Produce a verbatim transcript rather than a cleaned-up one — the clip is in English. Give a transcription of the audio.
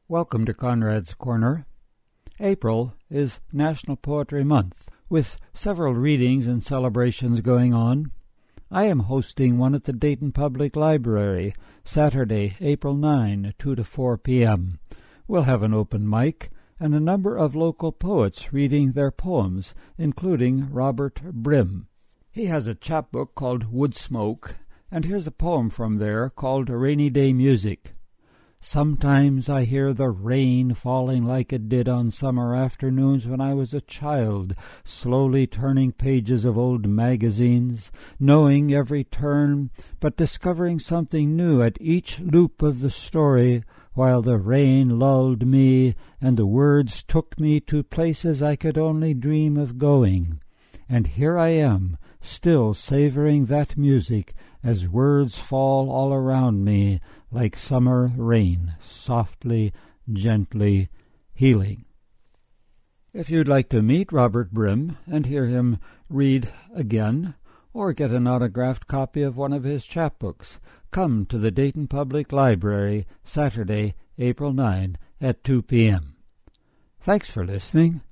Welcome to Conrad's Corner. April is National Poetry Month, with several readings and celebrations going on. I am hosting one at the Dayton Public Library, Saturday, April ninth, two to four p.m. We'll have an open mic and a number of local poets reading their poems, including Robert Brim. He has a chapbook called Woodsmoke, and here's a poem from there called Rainy Day Music. Sometimes I hear the rain falling like it did on summer afternoons when I was a child, slowly turning pages of old magazines, knowing every turn, but discovering something new at each loop of the story, while the rain lulled me and the words took me to places I could only dream of going. And here I am, still savoring that music, as words fall all around me like summer rain, softly, gently healing. If you'd like to meet Robert Brim and hear him read again, or get an autographed copy of one of his chapbooks, come to the Dayton Public Library Saturday, April ninth at two p.m. Thanks for listening.